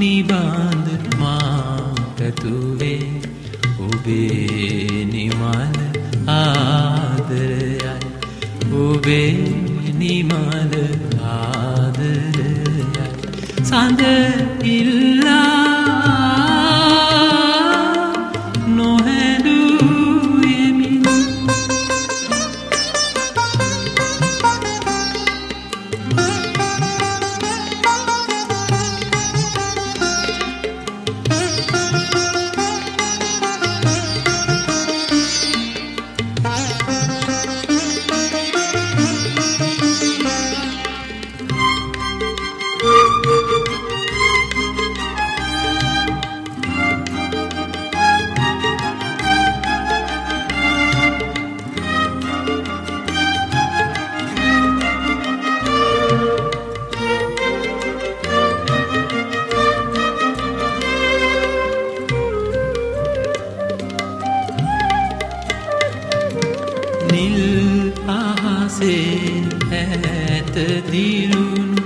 නිබඳ මා පැතුවේ ඔබේ නිමල ආදරයයි ඔබේ නිමල ආදරයයි සඳ ඉල්ලා ඇත දිරුණු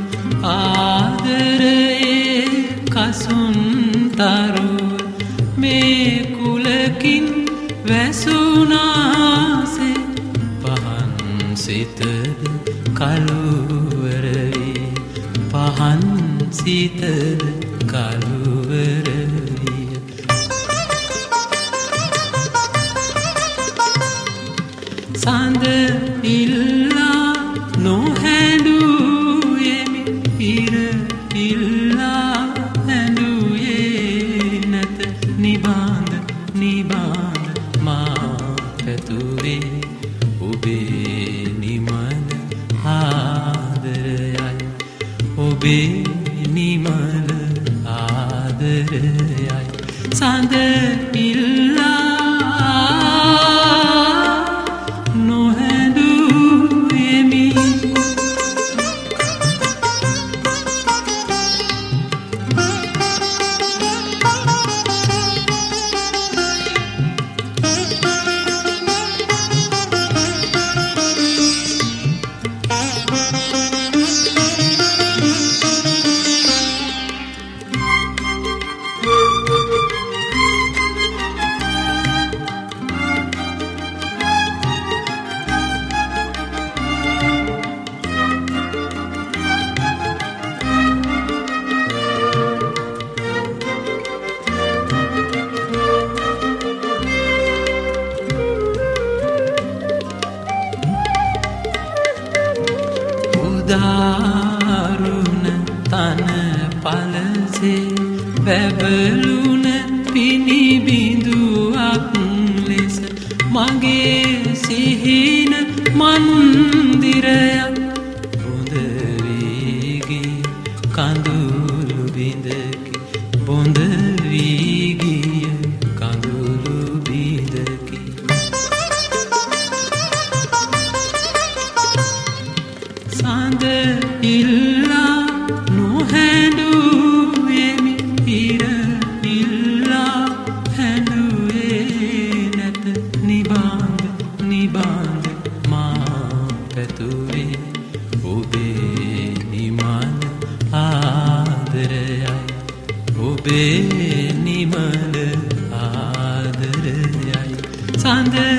ආදරයේ කසුන්තරුව මේ කුලකින් වැසුනාසේ පහන් සිතද කළුවරවී පහන් සිතද කළුවරවිය සඳ ඉල්ලා නොහැඬුයෙමි ඉර ඉල්ලා හැඬුයේ නැත නිබඳ නිබඳ මා පැතුවේ ඔබේ නිමල ආදරයයි ඔබේ නිමල ආදරයයි සඳ ඉල්ලා දාරුණ තන පලසේ බැබලුණ පිණිබිඳුවක් ලෙස මගේ සිහින මන්දිරයක් බොඳ වීගිය කඳුළු බිඳකි බොඳ වීගිය කඳුළු බිඳකි සඳ ඉල්ලා නොහැඬුයෙමි ඉර ඉල්ලා හැඬුයේ නැත නිබඳ නිබඳ මා පැතුවේ ඔබේ නිමල ආදරයයි ඔබේ නිමල ආදරයයි සඳ